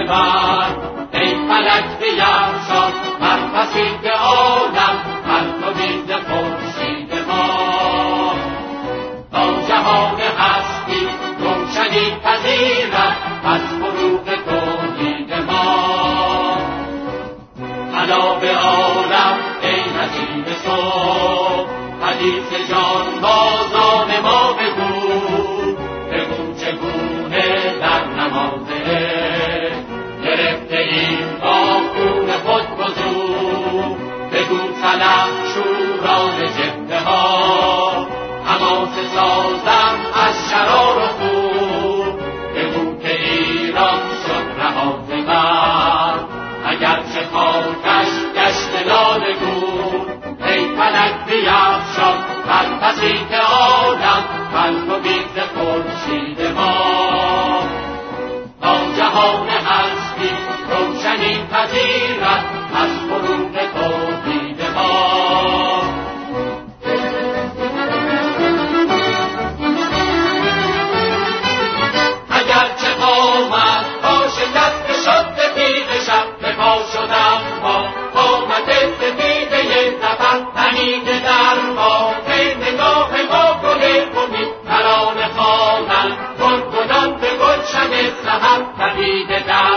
من، ای فلک بیفشان بر پسید عالم پرتوی خورشید ما. تا جهان هستی روشنی پذیرد از فروغ توحید ما. الا به عالم ای نسیم صبح، حدیث جانبازان ما بگو، بگو چگونه در نماز عشق گرفته ایم با خون خود وضو. بگو طلب شوران جبهه ها حماسه سازم از شرار و خون. بگو که ایران شد رهاز من، اگرچه خاکش گشت لاله گون. ای فلک بیفشان بر پسید عالم پرتوی ز خورشید ما. تا جهان هستی روشنی پذیرد از فروغ توحید ما. اگرچه قامت با شکست شد تیغ شب به پا شدم ما، قامت سپیده زفر تنیده در ما. ای نگاه ما گل امید ترانه خوانم، گلگونان به گلشن سحر پدیده در